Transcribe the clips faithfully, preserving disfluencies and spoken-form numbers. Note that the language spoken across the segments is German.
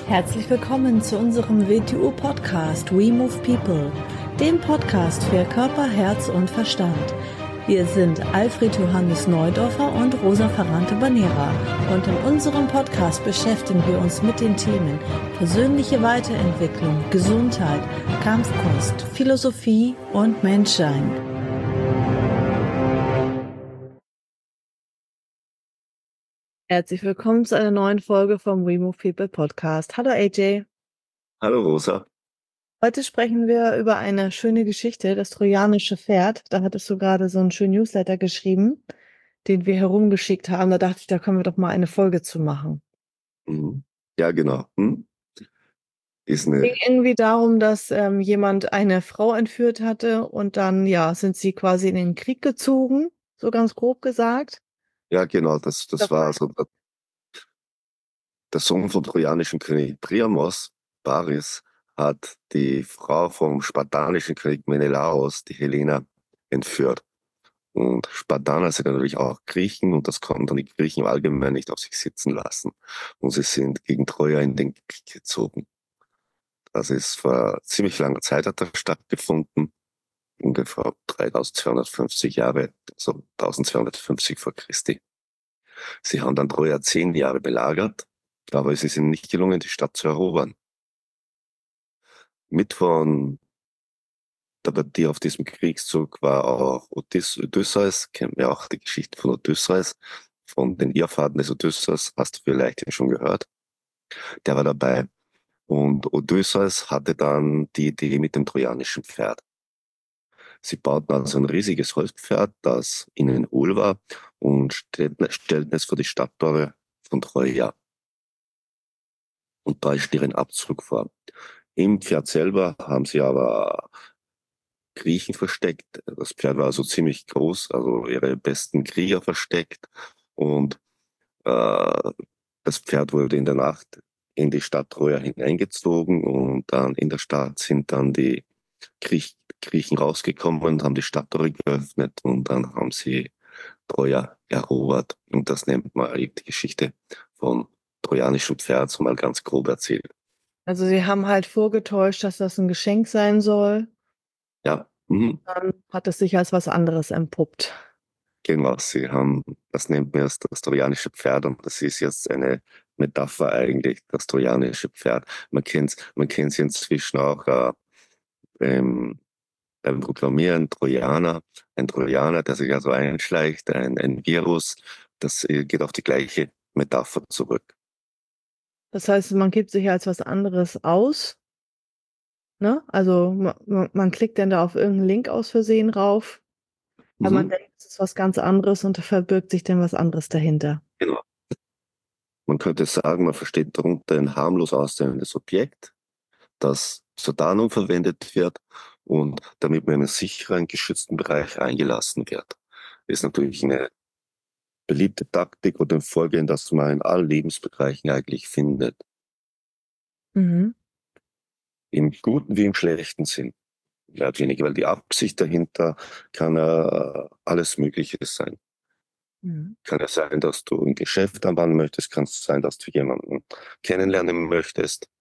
Herzlich willkommen zu unserem W T U-Podcast We Move People, dem Podcast für Körper, Herz und Verstand. Wir sind Alfred Johannes Neudorfer und Rosa Ferrante-Banera und in unserem Podcast beschäftigen wir uns mit den Themen persönliche Weiterentwicklung, Gesundheit, Kampfkunst, Philosophie und Menschsein. Herzlich willkommen zu einer neuen Folge vom We Move People Podcast. Hallo A J. Hallo Rosa. Heute sprechen wir über eine schöne Geschichte, das trojanische Pferd. Da hattest du gerade so einen schönen Newsletter geschrieben, den wir herumgeschickt haben. Da dachte ich, da können wir doch mal eine Folge zu machen. Mhm. Ja, genau. Hm? Ist Es ging eine, irgendwie darum, dass ähm, jemand eine Frau entführt hatte und dann, ja, sind sie quasi in den Krieg gezogen, so ganz grob gesagt. ja, genau, das, das Das war also der, der Sohn vom trojanischen König Priamos, Paris, hat die Frau vom spartanischen König Menelaos, die Helena, entführt. Und Spartaner sind natürlich auch Griechen und das konnten dann die Griechen im Allgemeinen nicht auf sich sitzen lassen. Und sie sind gegen Troja in den Krieg gezogen. Das ist vor ziemlich langer Zeit hat das stattgefunden. Ungefähr dreitausendzweihundertfünfzig Jahre, so eintausendzweihundertfünfzig vor Christi. Sie haben dann Troja zehn Jahre belagert, aber es ist ihnen nicht gelungen, die Stadt zu erobern. Mit von der Partie auf diesem Kriegszug war auch Odysseus, kennen wir auch die Geschichte von Odysseus, von den Irrfahrten des Odysseus, hast du vielleicht schon gehört. Der war dabei. Und Odysseus hatte dann die Idee mit dem trojanischen Pferd. Sie bauten also ein riesiges Holzpferd, das ihnen hohl war, und stellten, stellten es vor die Stadttore von Troja. Und da ist deren Abzug vor. Im Pferd selber haben sie aber Griechen versteckt. Das Pferd war also ziemlich groß, also ihre besten Krieger versteckt. Und äh, das Pferd wurde in der Nacht in die Stadt Troja hineingezogen und dann in der Stadt sind dann die Griech Griechen rausgekommen und haben die Stadttore geöffnet und dann haben sie Troja erobert. Und das nennt man die Geschichte vom trojanischen Pferd, so mal ganz grob erzählt. Also sie haben halt vorgetäuscht, dass das ein Geschenk sein soll. Ja, mhm. Dann hat es sich als was anderes entpuppt. Genau, sie haben, das nennt man das, das trojanische Pferd und das ist jetzt eine Metapher eigentlich, das trojanische Pferd. Man kennt man kennt sie inzwischen auch äh, beim, beim Proklamieren, Trojaner, ein Trojaner, der sich also einschleicht, ein, ein Virus, das äh, geht auf die gleiche Metapher zurück. Das heißt, man gibt sich als was anderes aus, ne? Also man, man klickt dann da auf irgendeinen Link aus Versehen rauf, weil man Mhm. denkt, es ist was ganz anderes und da verbirgt sich dann was anderes dahinter. Genau. Man könnte sagen, man versteht darunter ein harmlos aussehendes Objekt, das zur Tarnung verwendet wird und damit man in einen sicheren, geschützten Bereich eingelassen wird. Das ist natürlich eine beliebte Taktik oder ein Vorgehen, das man in allen Lebensbereichen eigentlich findet. Mhm. Im guten wie im schlechten Sinn. Mehr oder weniger, weil die Absicht dahinter kann äh, alles Mögliche sein. Mhm. Kann ja sein, dass du ein Geschäft anbauen möchtest, kann es sein, dass du jemanden kennenlernen möchtest.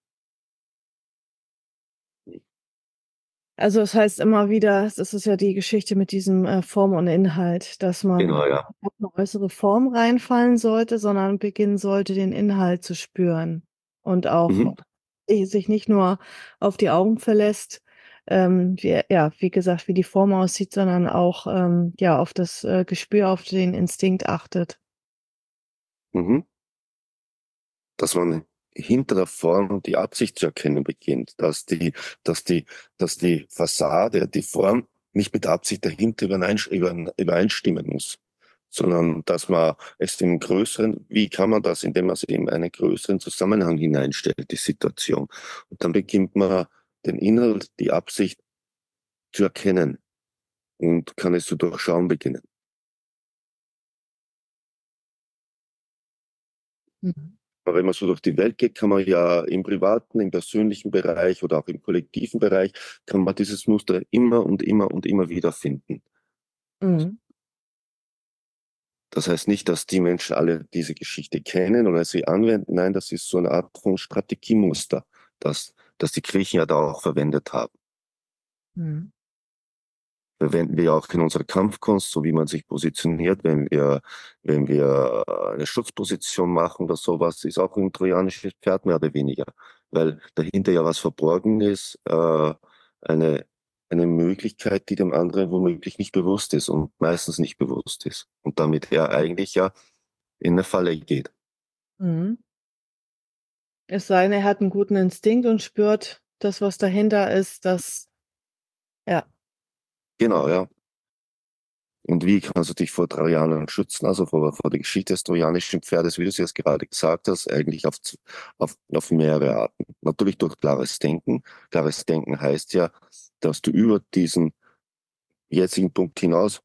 Also es heißt immer wieder, das ist ja die Geschichte mit diesem äh, Form und Inhalt, dass man Genau, nicht ja. auf eine äußere Form reinfallen sollte, sondern beginnen sollte, den Inhalt zu spüren und auch Mhm. eh sich nicht nur auf die Augen verlässt, ähm, wie, ja, wie gesagt, wie die Form aussieht, sondern auch ähm, ja, auf das äh, Gespür, auf den Instinkt achtet. Mhm. Dass man hinter der Form die Absicht zu erkennen beginnt, dass die, dass die, dass die Fassade, die Form nicht mit der Absicht dahinter übereinstimmen muss, sondern dass man es im größeren, wie kann man das, indem man es in einen größeren Zusammenhang hineinstellt, die Situation. Und dann beginnt man den Inhalt, die Absicht zu erkennen und kann es zu durchschauen beginnen. Mhm. Aber wenn man so durch die Welt geht, kann man ja im privaten, im persönlichen Bereich oder auch im kollektiven Bereich, kann man dieses Muster immer und immer und immer wieder finden. Mhm. Das heißt nicht, dass die Menschen alle diese Geschichte kennen oder sie anwenden. Nein, das ist so eine Art von Strategiemuster, das, das die Griechen ja da auch verwendet haben. Mhm. Verwenden wir auch in unserer Kampfkunst, so wie man sich positioniert, wenn wir, wenn wir eine Schutzposition machen oder sowas, ist auch ein trojanisches Pferd mehr oder weniger, weil dahinter ja was verborgen ist, äh, eine, eine Möglichkeit, die dem anderen womöglich nicht bewusst ist und meistens nicht bewusst ist und damit er eigentlich ja in eine Falle geht. Mhm. Es sei denn, er hat einen guten Instinkt und spürt das, was dahinter ist, das, ja. Genau, ja. Und wie kannst du dich vor Trojanern schützen, also vor, vor der Geschichte des trojanischen Pferdes, wie du es jetzt gerade gesagt hast, eigentlich auf, auf, auf mehrere Arten. Natürlich durch klares Denken. Klares Denken heißt ja, dass du über diesen jetzigen Punkt hinaus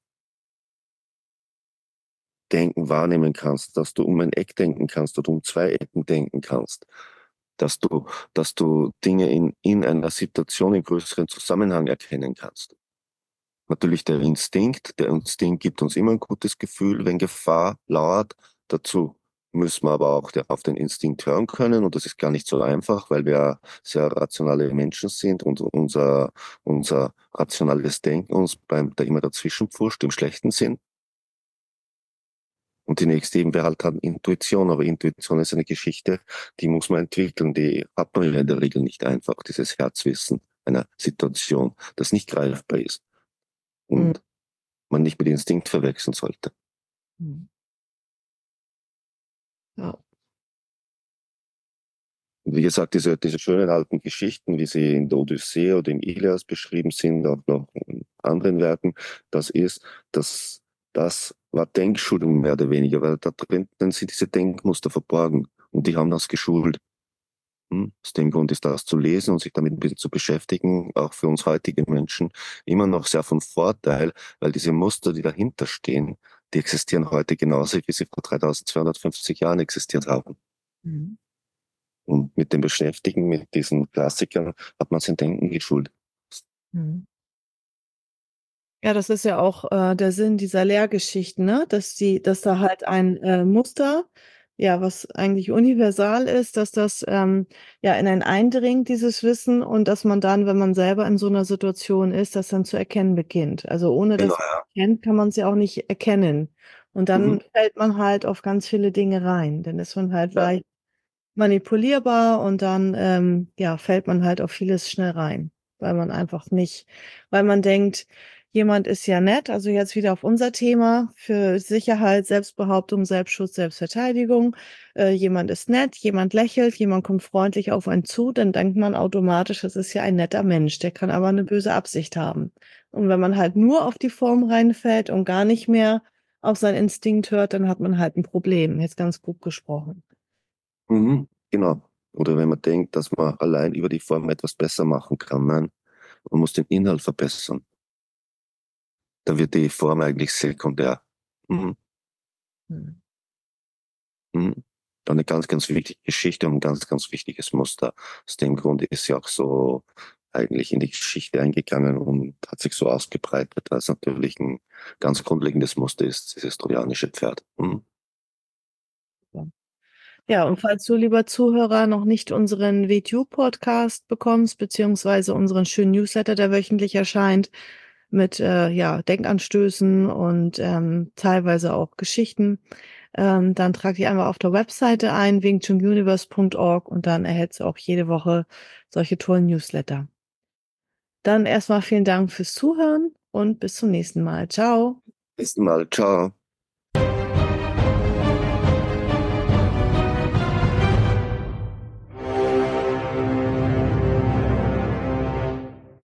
denken, wahrnehmen kannst, dass du um ein Eck denken kannst oder um zwei Ecken denken kannst, dass du, dass du Dinge in, in einer Situation im größeren Zusammenhang erkennen kannst. Natürlich der Instinkt. Der Instinkt gibt uns immer ein gutes Gefühl, wenn Gefahr lauert. Dazu müssen wir aber auch auf den Instinkt hören können. Und das ist gar nicht so einfach, weil wir sehr rationale Menschen sind und unser, unser rationales Denken uns beim, da immer dazwischen pfuscht, im schlechten Sinn. Und die nächste Ebene wäre halt dann Intuition. Aber Intuition ist eine Geschichte, die muss man entwickeln. Die hat man ja in der Regel nicht einfach, dieses Herzwissen einer Situation, das nicht greifbar ist. Mhm. Und man nicht mit Instinkt verwechseln sollte. Mhm. Ja. Und wie gesagt, diese, diese schönen alten Geschichten, wie sie in der Odyssee oder im Ilias beschrieben sind, auch noch in anderen Werken, das ist, das, das war Denkschulung mehr oder weniger, weil da drin sind diese Denkmuster verborgen und die haben das geschult. Hm? Aus dem Grund ist das zu lesen und sich damit ein bisschen zu beschäftigen, auch für uns heutige Menschen, immer noch sehr von Vorteil, weil diese Muster, die dahinter stehen, die existieren heute genauso, wie sie vor dreitausendzweihundertfünfzig Jahren existiert haben. Mhm. Und mit dem Beschäftigen, mit diesen Klassikern, hat man sein Denken geschult. Mhm. Ja, das ist ja auch äh, der Sinn dieser Lehrgeschichten, ne? Dass die, dass da halt ein äh, Muster, ja, was eigentlich universal ist, dass das ähm, ja in einen eindringt, dieses Wissen, und dass man dann, wenn man selber in so einer Situation ist, das dann zu erkennen beginnt. Also ohne Genau, dass man ja. es kennt, kann man es ja auch nicht erkennen. Und Mhm. dann fällt man halt auf ganz viele Dinge rein. Dann ist man halt Ja. leicht manipulierbar und dann ähm, ja, fällt man halt auf vieles schnell rein, weil man einfach nicht, weil man denkt, jemand ist ja nett, also jetzt wieder auf unser Thema für Sicherheit, Selbstbehauptung, Selbstschutz, Selbstverteidigung. Äh, jemand ist nett, jemand lächelt, jemand kommt freundlich auf einen zu, dann denkt man automatisch, das ist ja ein netter Mensch, der kann aber eine böse Absicht haben. Und wenn man halt nur auf die Form reinfällt und gar nicht mehr auf seinen Instinkt hört, dann hat man halt ein Problem, jetzt ganz grob gesprochen. Mhm. Genau. Oder wenn man denkt, dass man allein über die Form etwas besser machen kann. Nein, man muss den Inhalt verbessern. Da wird die Form eigentlich sekundär. Mhm. Hm. Mhm. Eine ganz, ganz wichtige Geschichte und ein ganz, ganz wichtiges Muster. Aus dem Grund ist sie auch so eigentlich in die Geschichte eingegangen und hat sich so ausgebreitet, weil es natürlich ein ganz grundlegendes Muster ist, dieses trojanische Pferd. Mhm. Ja. Ja, und falls du, lieber Zuhörer, noch nicht unseren W T U-Podcast bekommst, beziehungsweise unseren schönen Newsletter, der wöchentlich erscheint, mit äh, ja, Denkanstößen und ähm, teilweise auch Geschichten, ähm, dann trag dich einfach auf der Webseite ein, wing chun universe punkt org, und dann erhältst du auch jede Woche solche tollen Newsletter. Dann erstmal vielen Dank fürs Zuhören und bis zum nächsten Mal. Ciao. Bis mal. Ciao.